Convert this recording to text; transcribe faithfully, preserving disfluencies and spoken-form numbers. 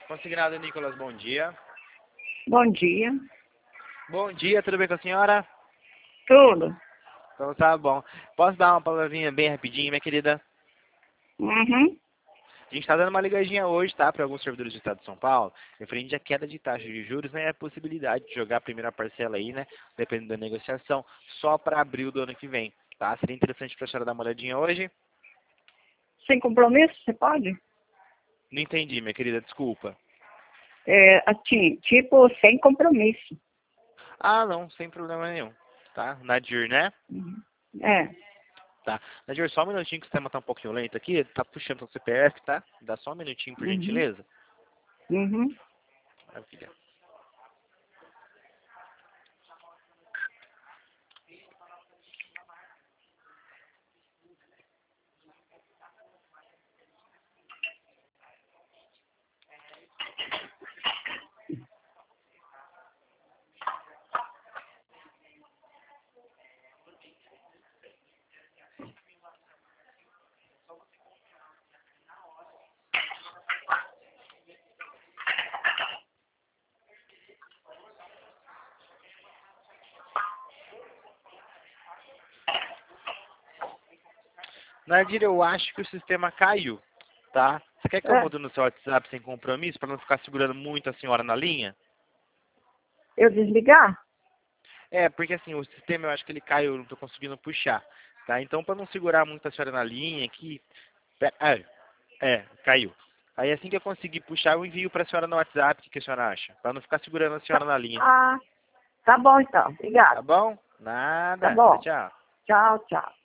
Consignado Nicolas, bom dia. Bom dia. Bom dia, tudo bem com a senhora? Tudo? Então tá bom. Posso dar uma palavrinha bem rapidinho, minha querida? Uhum. A gente está dando uma ligadinha hoje, tá? Para alguns servidores do Estado de São Paulo, referente à queda de taxa de juros, né? A possibilidade de jogar a primeira parcela aí, né? Dependendo da negociação, só para abril do ano que vem, tá? Seria interessante para a senhora dar uma olhadinha hoje? Sem compromisso, você pode? Não entendi, minha querida, desculpa. É, assim, tipo, sem compromisso. Ah, não, sem problema nenhum, tá? Nadir, né? Uhum. É. Tá. Nadir, só um minutinho que o sistema tá um pouquinho lento aqui, tá puxando o C P F, tá? Dá só um minutinho, por Uhum. gentileza. Uhum. Maravilha. Nadir, eu acho que o sistema caiu, tá? Você quer que eu É. mude no seu WhatsApp sem compromisso, para não ficar segurando muito a senhora na linha? Eu desligar? É, porque assim, o sistema eu acho que ele caiu, eu não tô conseguindo puxar, tá? Então, para não segurar muito a senhora na linha aqui... pe- É, é, caiu. Aí assim que eu conseguir puxar, eu envio para a senhora no WhatsApp, o que que a senhora acha? Para não ficar segurando a senhora na linha, Ah, tá bom então. tá Obrigado. bom? Tá Nada. Tchau, bom. tchau. Tchau, tchau.